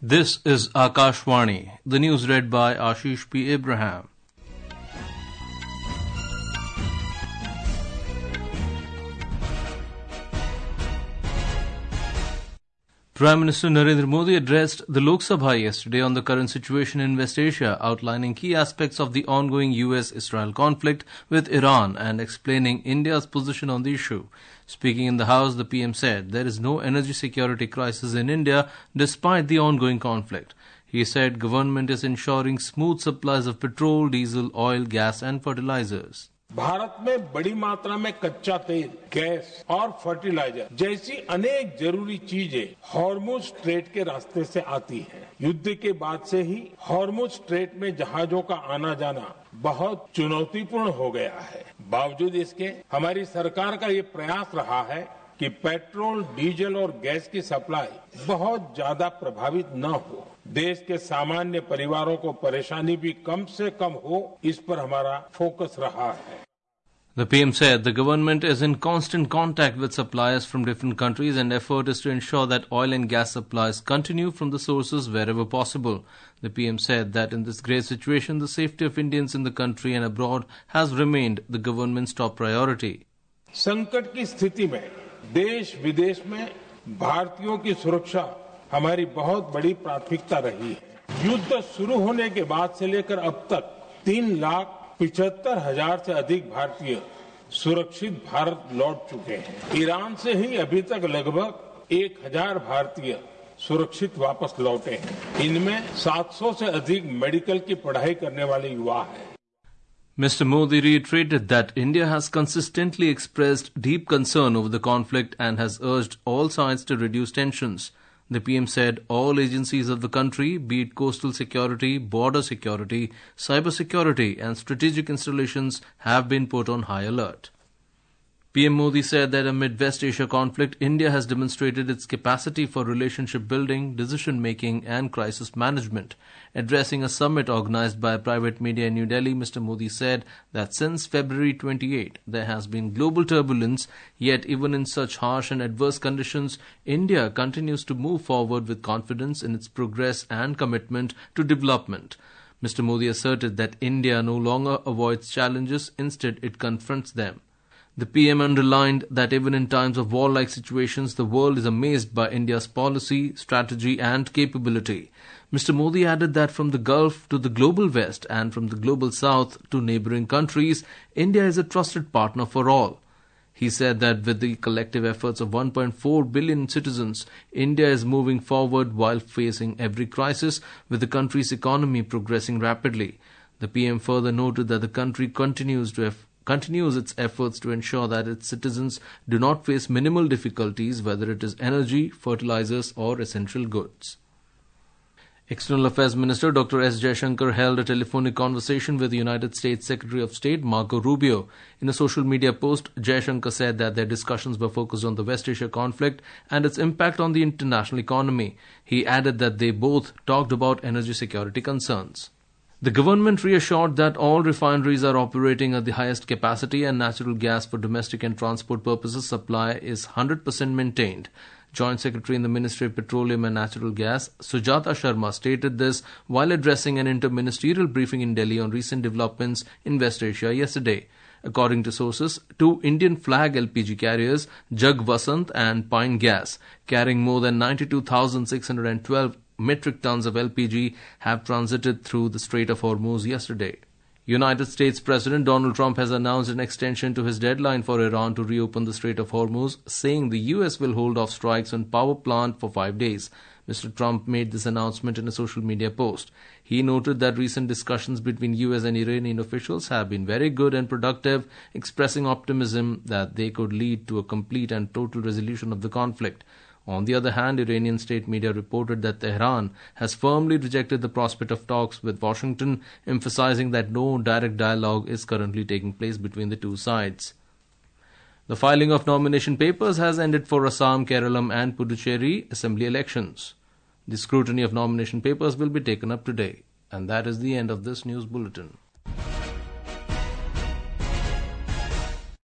This is Akashvani. The news read by Ashish P. Abraham. Prime Minister Narendra Modi addressed the Lok Sabha yesterday on the current situation in West Asia, outlining key aspects of the ongoing US-Israel conflict with Iran and explaining India's position on the issue. Speaking in the House, the PM said there is no energy security crisis in India despite the ongoing conflict. He said government is ensuring smooth supplies of petrol, diesel, oil, gas and fertilizers. Bharat में बड़ी मात्रा में कच्चा तेल, gas और fertiliser जैसी अनेक जरूरी चीजें हॉर्मुज स्ट्रेट के रास्ते से आती हैं। युद्ध के बाद से ही हॉर्मुज स्ट्रेट में जहाजों का आना जाना बहुत चुनौतीपूर्ण हो गया है। बावजूद इसके हमारी सरकार का ये प्रयास रहा है कि पेट्रोल, डीजल और गैस की सप्लाई बहुत ज्यादा प्रभावित न हो, देश के सामान्य परिवारों को परेशानी भी कम से कम हो, इस पर हमारा फोकस रहा है। The PM said the government is in constant contact with suppliers from different countries and effort is to ensure that oil and gas supplies continue from the sources wherever possible. The PM said that in this grave situation, the safety of Indians in the country and abroad has remained the government's top priority. संकट की स्थिति में देश विदेश में भारतीयों की सुरक्षा हमारी बहुत बड़ी प्राथमिकता रही है। युद्ध शुरू होने के बाद से लेकर अब तक 3,75,000 से अधिक भारतीय सुरक्षित भारत लौट चुके हैं। ईरान से ही अभी तक लगभग 1,000 भारतीय सुरक्षित वापस लौटे हैं। इनमें 700 से अधिक मेडिकल की पढ़ाई करने वाले युवा हैं। Mr. Modi reiterated that India has consistently expressed deep concern over the conflict and has urged all sides to reduce tensions. The PM said all agencies of the country, be it coastal security, border security, cyber security and strategic installations, have been put on high alert. PM Modi said that amid West Asia conflict, India has demonstrated its capacity for relationship building, decision making and crisis management. Addressing a summit organized by a private media in New Delhi, Mr. Modi said that since February 28, there has been global turbulence, yet even in such harsh and adverse conditions, India continues to move forward with confidence in its progress and commitment to development. Mr. Modi asserted that India no longer avoids challenges, instead it confronts them. The PM underlined that even in times of war-like situations, the world is amazed by India's policy, strategy and capability. Mr. Modi added that from the Gulf to the global West and from the global South to neighbouring countries, India is a trusted partner for all. He said that with the collective efforts of 1.4 billion citizens, India is moving forward while facing every crisis, with the country's economy progressing rapidly. The PM further noted that the country continues its efforts to ensure that its citizens do not face minimal difficulties, whether it is energy, fertilizers or essential goods. External Affairs Minister Dr. S. Jaishankar held a telephonic conversation with the United States Secretary of State Marco Rubio. In a social media post, Jaishankar said that their discussions were focused on the West Asia conflict and its impact on the international economy. He added that they both talked about energy security concerns. The government reassured that all refineries are operating at the highest capacity and natural gas for domestic and transport purposes supply is 100% maintained. Joint Secretary in the Ministry of Petroleum and Natural Gas, Sujata Sharma, stated this while addressing an interministerial briefing in Delhi on recent developments in West Asia yesterday. According to sources, 2 Indian flag LPG carriers, Jag Vasant and Pine Gas, carrying more than 92,612 metric tons of LPG, have transited through the Strait of Hormuz yesterday. United States President Donald Trump has announced an extension to his deadline for Iran to reopen the Strait of Hormuz, saying the US will hold off strikes on power plant for 5 days. Mr. Trump made this announcement in a social media post. He noted that recent discussions between US and Iranian officials have been very good and productive, expressing optimism that they could lead to a complete and total resolution of the conflict. On the other hand, Iranian state media reported that Tehran has firmly rejected the prospect of talks with Washington, emphasizing that no direct dialogue is currently taking place between the two sides. The filing of nomination papers has ended for Assam, Kerala and Puducherry assembly elections. The scrutiny of nomination papers will be taken up today. And that is the end of this news bulletin.